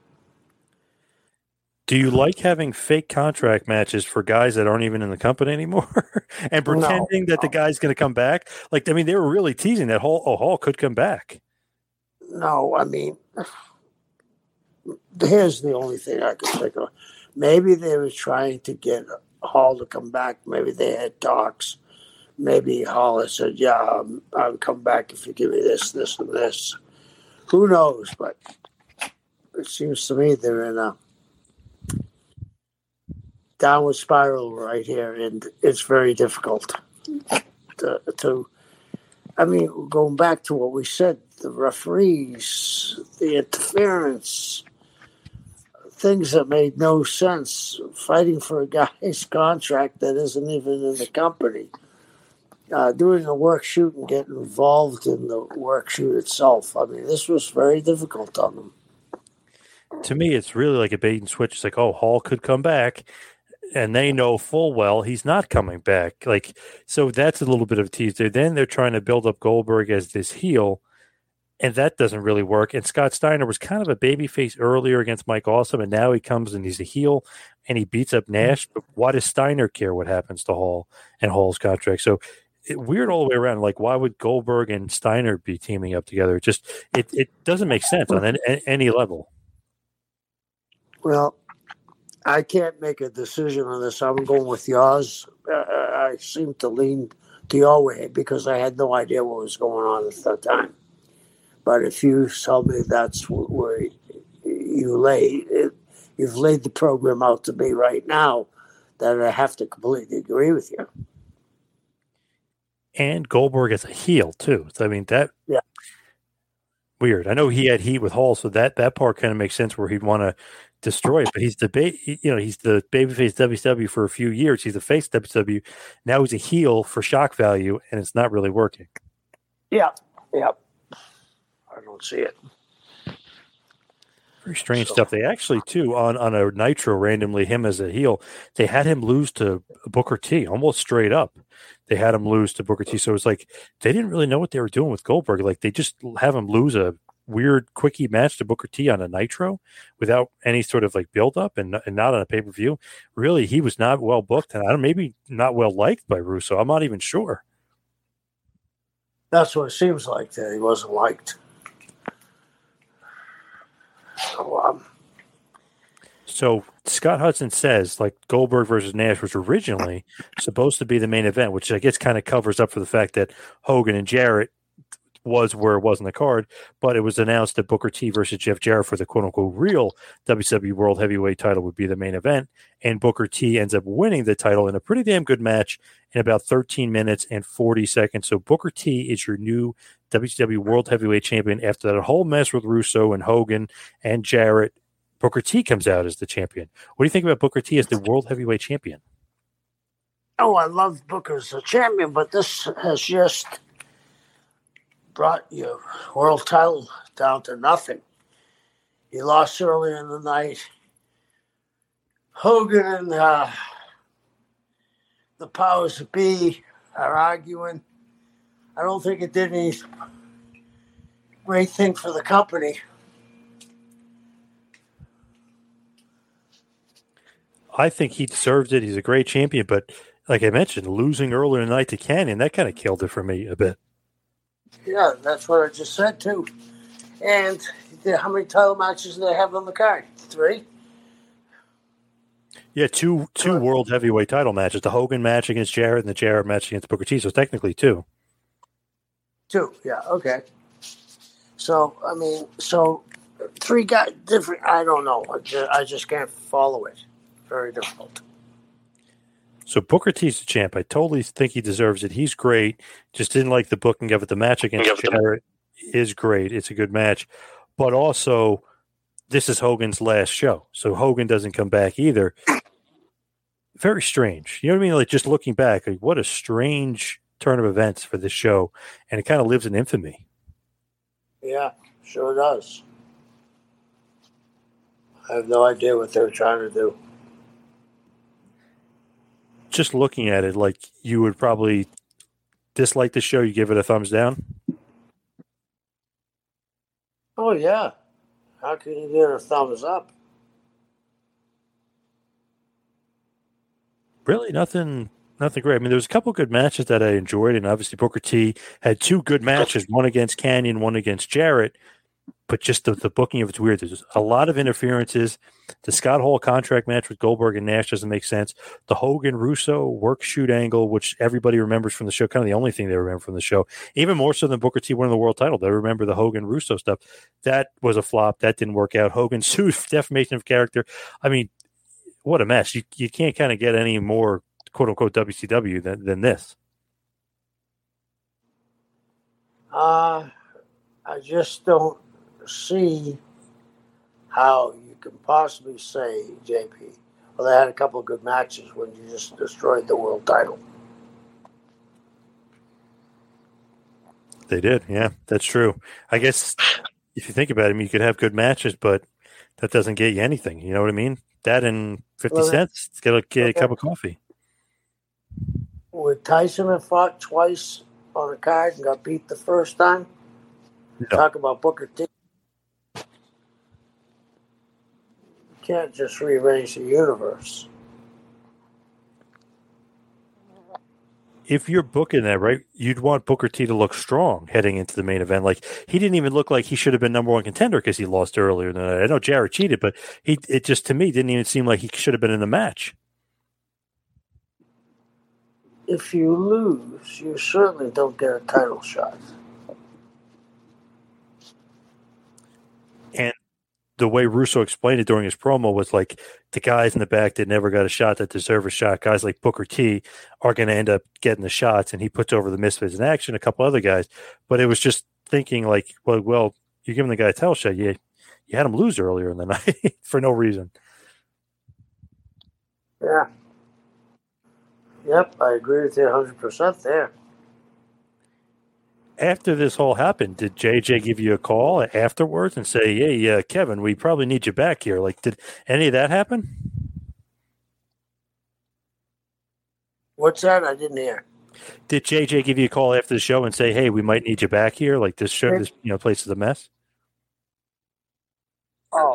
Do you like having fake contract matches for guys that aren't even in the company anymore and pretending that the guy's going to come back? Like, I mean, they were really teasing that Hall could come back. No, I mean, here's the only thing I can think of. Maybe they were trying to get Hall to come back. Maybe they had talks. Maybe Hall had said, yeah, I'll come back if you give me this, this, and this. Who knows? But it seems to me they're in a downward spiral right here, and it's very difficult to I mean, going back to what we said, the referees, the interference, things that made no sense, fighting for a guy's contract that isn't even in the company, doing a work shoot and getting involved in the work shoot itself. I mean, this was very difficult on them. To me, it's really like a bait and switch. It's like, oh, Hall could come back, and they know full well he's not coming back. Like, so that's a little bit of a teaser. Then they're trying to build up Goldberg as this heel, and that doesn't really work. And Scott Steiner was kind of a babyface earlier against Mike Awesome, and now he comes and he's a heel, and he beats up Nash. But why does Steiner care what happens to Hall and Hall's contract? So weird all the way around. Like, why would Goldberg and Steiner be teaming up together? It doesn't make sense on any level. Well, I can't make a decision on this. I'm going with yours. I seem to lean to your way because I had no idea what was going on at that time. But if you tell me that's where you've laid the program out to me right now, then I have to completely agree with you. And Goldberg as a heel too. So, I mean, yeah. Weird. I know he had heat with Hall, so that part kind of makes sense where he'd want to destroy it. But he's he's the babyface WCW for a few years. He's the face WCW. Now he's a heel for shock value, and it's not really working. Yeah. I don't see it. Very strange stuff. They actually, too, on a Nitro, randomly, him as a heel, they had him lose to Booker T, almost straight up. They had him lose to Booker T. So it's like they didn't really know what they were doing with Goldberg. Like, they just have him lose a weird quickie match to Booker T on a Nitro without any sort of like build up and not on a pay-per-view. Really, he was not well booked, and maybe not well liked by Russo. I'm not even sure. That's what it seems like, that he wasn't liked. So Scott Hudson says, like, Goldberg versus Nash was originally supposed to be the main event, which I guess kind of covers up for the fact that Hogan and Jarrett was where it was on the card, but it was announced that Booker T versus Jeff Jarrett for the quote-unquote real WCW World Heavyweight title would be the main event, and Booker T ends up winning the title in a pretty damn good match in about 13 minutes and 40 seconds. So Booker T is your new WCW World Heavyweight Champion after that whole mess with Russo and Hogan and Jarrett. Booker T comes out as the champion. What do you think about Booker T as the World Heavyweight Champion? Oh, I love Booker as a champion, but this has just brought your world title down to nothing. He lost earlier in the night. Hogan and the powers that be are arguing. I don't think it did any great thing for the company. I think he deserves it. He's a great champion, but like I mentioned, losing earlier in the night to Canyon, that kind of killed it for me a bit. Yeah, that's what I just said too. And how many title matches do they have on the card? 3? Yeah, two world heavyweight title matches. The Hogan match against Jarrett and the Jarrett match against Booker T. So technically 2. 2, yeah, okay. So, 3 got different. I don't know. I just can't follow it. Very difficult. So Booker T's the champ. I totally think he deserves it. He's great. Just didn't like the booking of it. The match against Jarrett is great. It's a good match. But also, this is Hogan's last show. So Hogan doesn't come back either. Very strange. You know what I mean? Like, just looking back, like, what a strange turn of events for this show. And it kind of lives in infamy. Yeah, sure does. I have no idea what they're trying to do. Just looking at it, like, you would probably dislike the show, you give it a thumbs down? Oh, yeah. How can you give it a thumbs up? Really, nothing great. I mean, there was a couple good matches that I enjoyed, and obviously Booker T had 2 good matches, one against Canyon, one against Jarrett, but just the booking of it's weird. There's a lot of interferences. The Scott Hall contract match with Goldberg and Nash doesn't make sense. The Hogan-Russo work-shoot angle, which everybody remembers from the show, kind of the only thing they remember from the show, even more so than Booker T winning the world title. They remember the Hogan-Russo stuff. That was a flop. That didn't work out. Hogan sued defamation of character. I mean, what a mess. You can't kind of get any more quote-unquote WCW than this. I just don't see how you can possibly say, JP, well, they had a couple of good matches when you just destroyed the world title. They did, yeah, that's true. I guess if you think about it, I mean, you could have good matches, but that doesn't get you anything. You know what I mean? That and 50 cents to get a cup of coffee. Would Tyson have fought twice on a card and got beat the first time? No. Talk about Booker T. You can't just rearrange the universe. If you're booking that, right, you'd want Booker T to look strong heading into the main event. Like, he didn't even look like he should have been number 1 contender because he lost earlier. I know Jarrett cheated, but it just, to me, didn't even seem like he should have been in the match. If you lose, you certainly don't get a title shot. And the way Russo explained it during his promo was like, the guys in the back that never got a shot that deserve a shot, guys like Booker T, are going to end up getting the shots, and he puts over the Misfits in action, a couple other guys. But it was just thinking like, well, you're giving the guy a title shot. You had him lose earlier in the night for no reason. Yeah. Yep, I agree with you 100% there. After this all happened, did JJ give you a call afterwards and say, hey, Kevin, we probably need you back here? Like, did any of that happen? What's that? I didn't hear. Did JJ give you a call after the show and say, hey, we might need you back here? Like, this show, this place is a mess? Oh.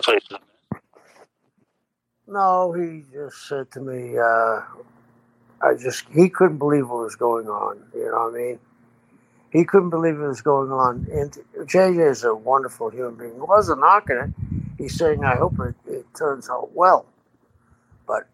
No, he just said to me, he couldn't believe what was going on. You know what I mean? He couldn't believe it was going on. And JJ is a wonderful human being. He wasn't knocking it. He's saying, I hope it turns out well. But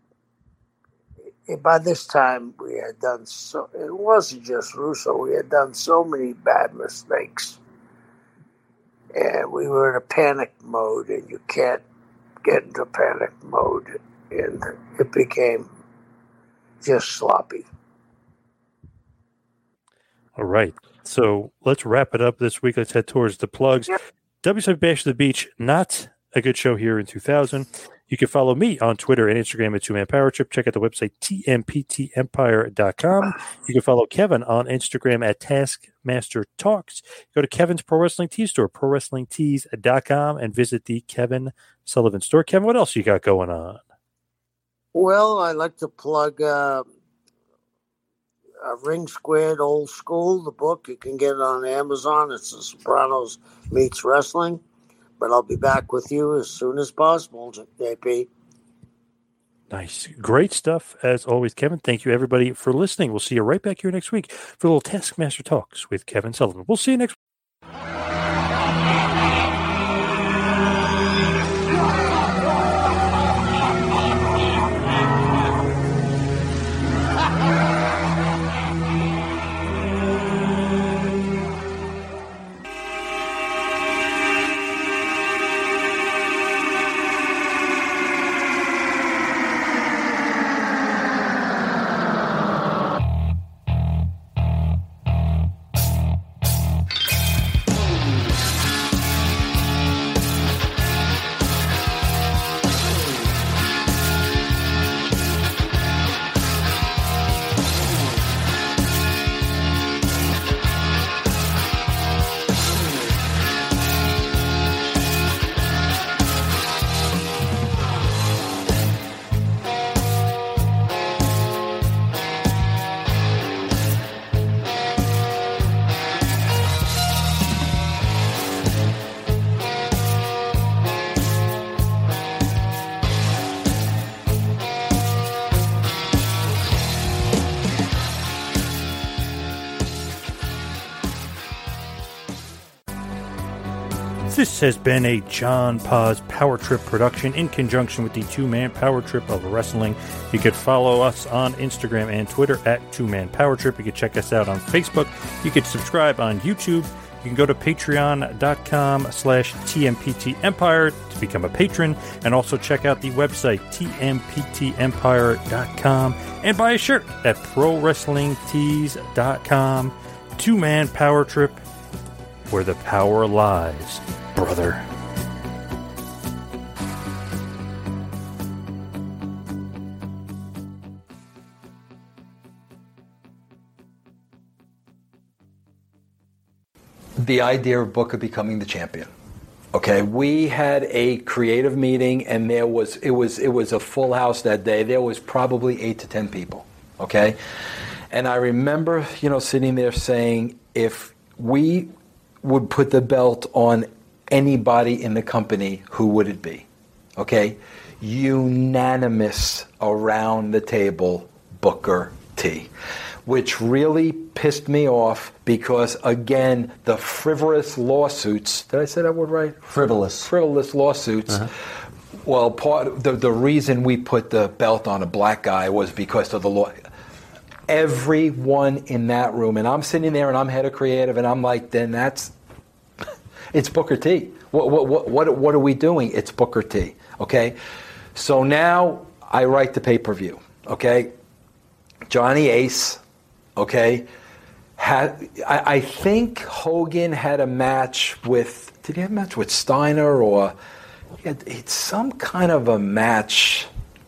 by this time, we had done so. It wasn't just Russo. We had done so many bad mistakes. And we were in a panic mode, and you can't get into panic mode. And it became just sloppy. All right. So let's wrap it up this week. Let's head towards the plugs. Yep. WCW Bash at the Beach, not a good show here in 2000. You can follow me on Twitter and Instagram at 2Man Power Trip. Check out the website, tmptempire.com. You can follow Kevin on Instagram at Taskmaster Talks. Go to Kevin's Pro Wrestling Tees store, prowrestlingtees.com, and visit the Kevin Sullivan store. Kevin, what else you got going on? Well, I like to plug Ring Squared Old School, the book. You can get it on Amazon. It's The Sopranos Meets Wrestling. But I'll be back with you as soon as possible, JP. Nice. Great stuff, as always, Kevin. Thank you, everybody, for listening. We'll see you right back here next week for a little Taskmaster Talks with Kevin Sullivan. We'll see you next week. This has been a John Paz Power Trip production in conjunction with the 2Man Power Trip of Wrestling. You could follow us on Instagram and Twitter at 2Man Power Trip. You could check us out on Facebook. You could subscribe on YouTube. You can go to patreon.com/TMPTEmpire to become a patron, and also check out the website tmptempire.com and buy a shirt at prowrestlingtees.com. 2Man Power Trip, where the power lies, brother. The idea of Booker becoming the champion. Okay, we had a creative meeting, and it was a full house that day. There was probably 8 to 10 people. Okay, and I remember, sitting there saying, if we would put the belt on anybody in the company, who would it be? Okay, unanimous around the table, Booker T. Which really pissed me off because, again, the frivolous lawsuits, did I say that word right? Frivolous lawsuits. Uh-huh. Well, the reason we put the belt on a black guy was because of the law. Everyone in that room, and I'm sitting there and I'm head of creative, and I'm like, then it's Booker T. What are we doing? It's Booker T. Okay? So now I write the pay-per-view. Okay? Johnny Ace, okay, I think Hogan had a match with, did he have a match with Steiner, or it's some kind of a match.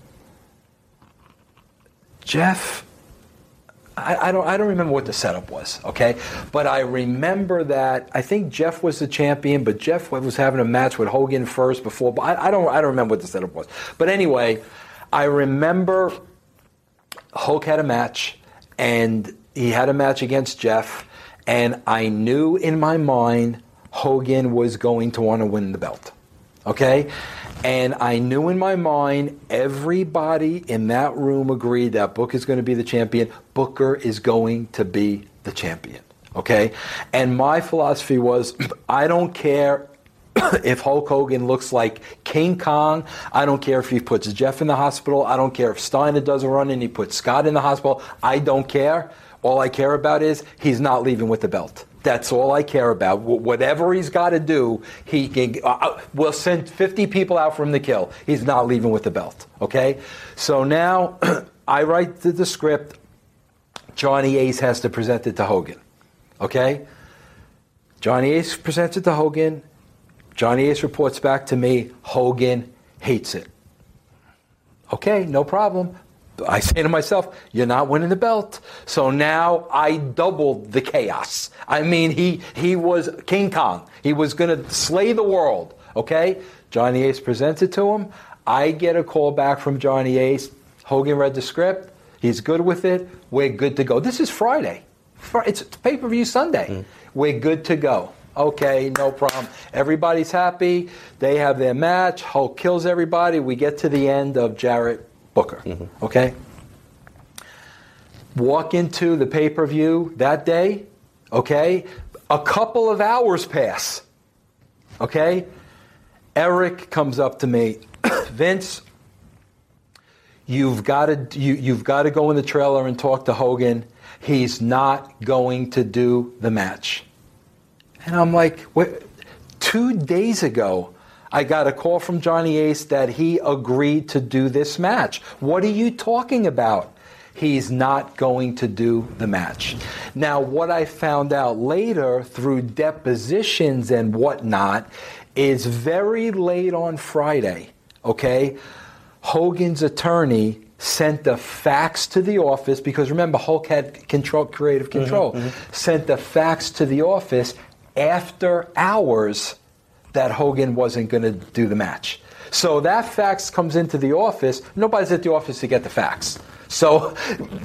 Jeff, I don't remember what the setup was, okay? But I remember that I think Jeff was the champion, but Jeff was having a match with Hogan first before. But I don't remember what the setup was. But anyway, I remember Hulk had a match, and he had a match against Jeff, and I knew in my mind Hogan was going to want to win the belt, okay? And I knew in my mind everybody in that room agreed that Booker is going to be the champion. Booker is going to be the champion, okay? And my philosophy was, I don't care if Hulk Hogan looks like King Kong. I don't care if he puts Jeff in the hospital. I don't care if Steiner does a run and he puts Scott in the hospital. I don't care. All I care about is he's not leaving with the belt. That's all I care about. Whatever he's got to do, he can. We'll send 50 people out for him to kill. He's not leaving with the belt. Okay? So now I write the script. Johnny Ace has to present it to Hogan. Okay? Johnny Ace presents it to Hogan. Johnny Ace reports back to me. Hogan hates it. Okay, no problem. I say to myself, you're not winning the belt. So now I doubled the chaos. I mean, he was King Kong. He was going to slay the world. Okay? Johnny Ace presents it to him. I get a call back from Johnny Ace. Hogan read the script. He's good with it. We're good to go. This is Friday. It's pay-per-view Sunday. We're good to go. Okay, no problem. Everybody's happy. They have their match. Hulk kills everybody. We get to the end of Jarrett Booker. Okay? Walk into the pay-per-view that day. Okay? A couple of hours pass. Okay? Eric comes up to me. Vince, you've got to go in the trailer and talk to Hogan. He's not going to do the match. And I'm like, 2 days ago, I got a call from Johnny Ace that he agreed to do this match. What are you talking about? He's not going to do the match. Now, what I found out later through depositions and whatnot is very late on Friday, okay, Hogan's attorney sent a fax to the office, because remember, Hulk had creative control, sent the fax to the office after hours that Hogan wasn't going to do the match. So that fax comes into the office. Nobody's at the office to get the fax. So,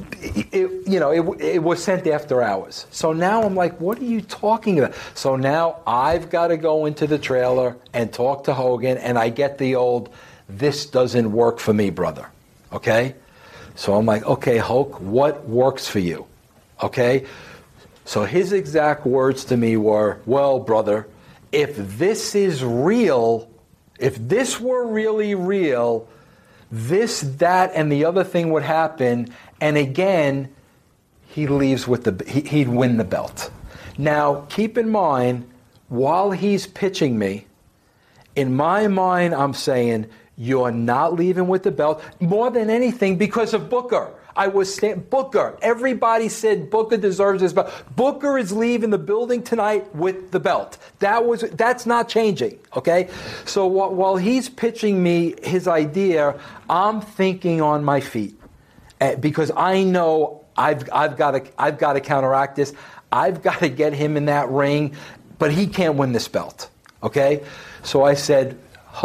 it was sent after hours. So now I'm like, what are you talking about? So now I've got to go into the trailer and talk to Hogan, and I get the old, this doesn't work for me, brother. Okay? So I'm like, okay, Hulk, what works for you? Okay? So his exact words to me were, well, brother, if this is real, if this were really real, this, that, and the other thing would happen, and again, he'd win the belt. Now, keep in mind, while he's pitching me, in my mind, I'm saying, you're not leaving with the belt, more than anything because of Booker. Booker. Everybody said Booker deserves this belt. Booker is leaving the building tonight with the belt. That's not changing, okay? So while he's pitching me his idea, I'm thinking on my feet, because I know I've got to counteract this. I've got to get him in that ring, but he can't win this belt, okay? So I said,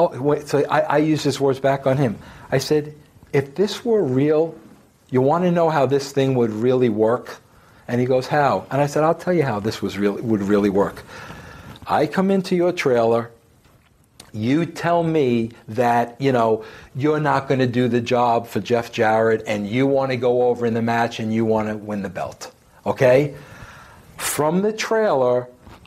I used his words back on him. I said, if this were real, you want to know how this thing would really work? And he goes, how? And I said, I'll tell you how this would really work. I come into your trailer. You tell me that, you're not going to do the job for Jeff Jarrett, and you want to go over in the match and you want to win the belt. Okay? From the trailer,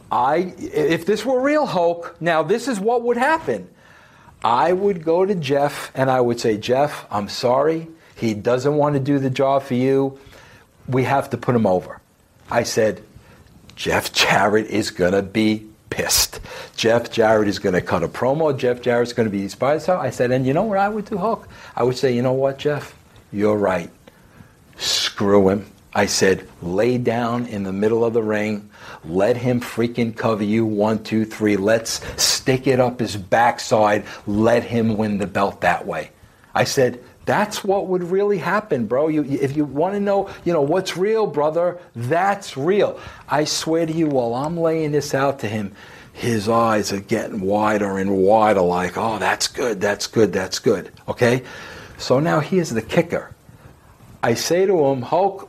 if this were real, Hulk, now this is what would happen. I would go to Jeff and I would say, Jeff, I'm sorry. He doesn't want to do the job for you. We have to put him over. I said, Jeff Jarrett is going to be pissed. Jeff Jarrett is going to cut a promo. Jeff Jarrett's going to be inspired. I said, and you know what I would do, Hulk? I would say, you know what, Jeff? You're right. Screw him. I said, lay down in the middle of the ring. Let him freaking cover you. 1, 2, 3. Let's stick it up his backside. Let him win the belt that way. I said, that's what would really happen, bro. If you want to know, what's real, brother, that's real. I swear to you, while I'm laying this out to him, his eyes are getting wider and wider, like, oh, that's good, that's good, that's good. Okay? So now here's the kicker. I say to him, Hulk,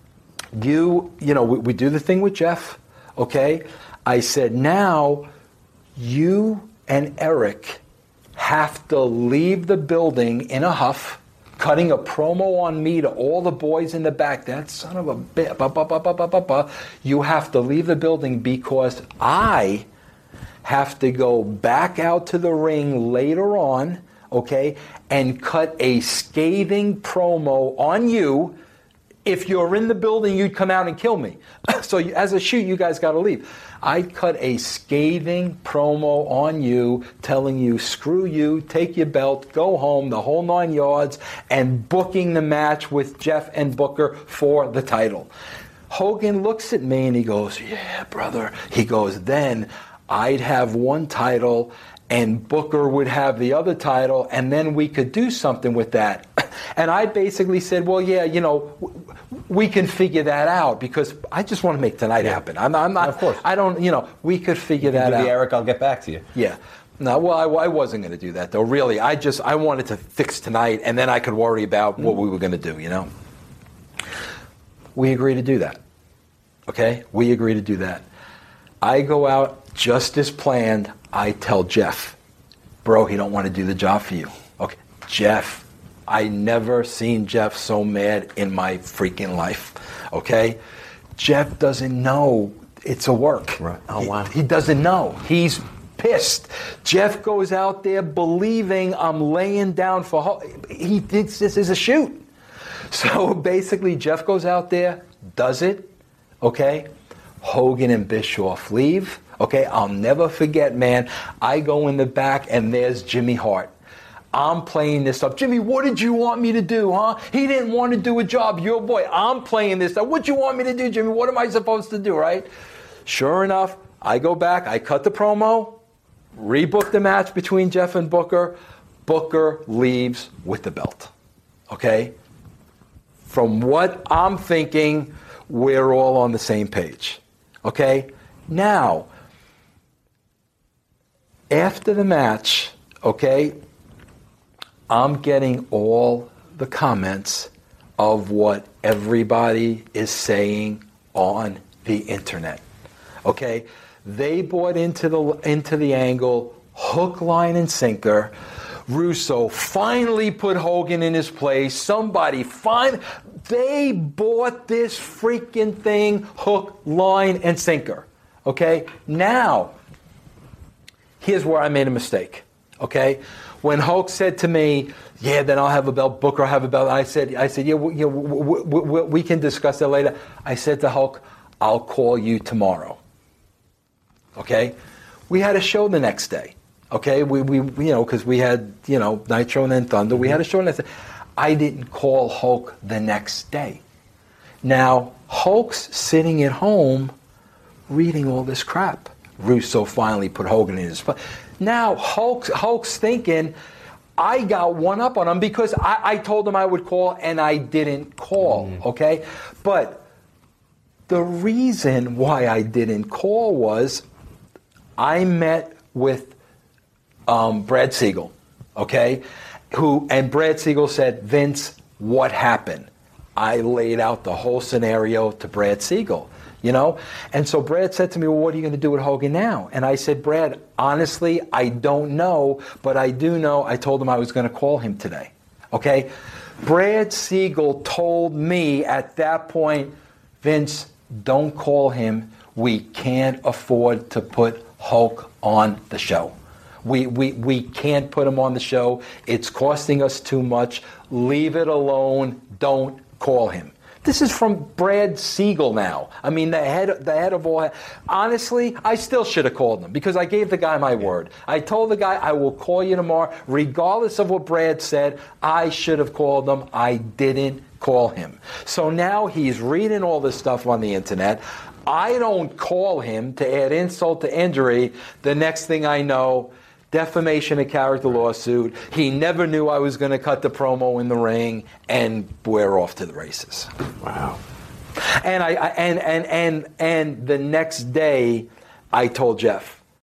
we do the thing with Jeff, okay? I said, now you and Eric have to leave the building in a huff, cutting a promo on me to all the boys in the back. That son of a bitch. You have to leave the building because I have to go back out to the ring later on, okay, and cut a scathing promo on you. If you're in the building, you'd come out and kill me. So as a shoot, you guys got to leave. I cut a scathing promo on you, telling you, screw you, take your belt, go home, the whole 9 yards, and booking the match with Jeff and Booker for the title. Hogan looks at me and he goes, yeah, brother. He goes, then I'd have one title and Booker would have the other title, and then we could do something with that. And I basically said, well, yeah, we can figure that out because I just want to make tonight happen. I'm not, of course. I don't, we could figure that out. Eric, I'll get back to you. Yeah. No, well, I wasn't going to do that, though. Really, I wanted to fix tonight, and then I could worry about what we were going to do, We agree to do that. Okay? We agree to do that. I go out just as planned. I tell Jeff, bro, he don't want to do the job for you. Okay, Jeff, I never seen Jeff so mad in my freaking life. Okay? Jeff doesn't know it's a work. Right. Oh, wow. He doesn't know. He's pissed. Jeff goes out there believing I'm laying down for... He thinks this is a shoot. So basically, Jeff goes out there, does it, okay? Hogan and Bischoff leave. Okay, I'll never forget, man. I go in the back and there's Jimmy Hart. I'm playing this up. Jimmy, what did you want me to do, huh? He didn't want to do a job. Your boy, I'm playing this up. What you want me to do, Jimmy? What am I supposed to do, right? Sure enough, I go back. I cut the promo, rebook the match between Jeff and Booker. Booker leaves with the belt. Okay? From what I'm thinking, we're all on the same page. Okay? Now, after the match, okay, I'm getting all the comments of what everybody is saying on the internet. Okay? They bought into the angle, hook, line, and sinker. Russo finally put Hogan in his place. They bought this freaking thing, hook, line, and sinker. Okay? Now, here's where I made a mistake, okay? When Hulk said to me, yeah, then I'll have a belt, Booker will have a belt, I said, yeah, we can discuss that later. I said to Hulk, I'll call you tomorrow, okay? We had a show the next day, okay? We because we had, Nitro and then Thunder. We had a show the next day. I didn't call Hulk the next day. Now, Hulk's sitting at home reading all this crap. Russo finally put Hogan in his place. Now Hulk's thinking, I got one up on him because I told him I would call and I didn't call, okay? But the reason why I didn't call was I met with Brad Siegel, okay? And Brad Siegel said, Vince, what happened? I laid out the whole scenario to Brad Siegel. And so Brad said to me, well, what are you going to do with Hogan now? And I said, Brad, honestly, I don't know, but I do know I told him I was going to call him today. Okay? Brad Siegel told me at that point, Vince, don't call him. We can't afford to put Hulk on the show. We can't put him on the show. It's costing us too much. Leave it alone. Don't call him. This is from Brad Siegel now. I mean, the head of all. Honestly, I still should have called him because I gave the guy my word. I told the guy, I will call you tomorrow. Regardless of what Brad said, I should have called him. I didn't call him. So now he's reading all this stuff on the internet. I don't call him to add insult to injury. The next thing I know, defamation of character lawsuit. He never knew I was going to cut the promo in the ring, and we're off to the races. Wow. And and the next day, I told Jeff,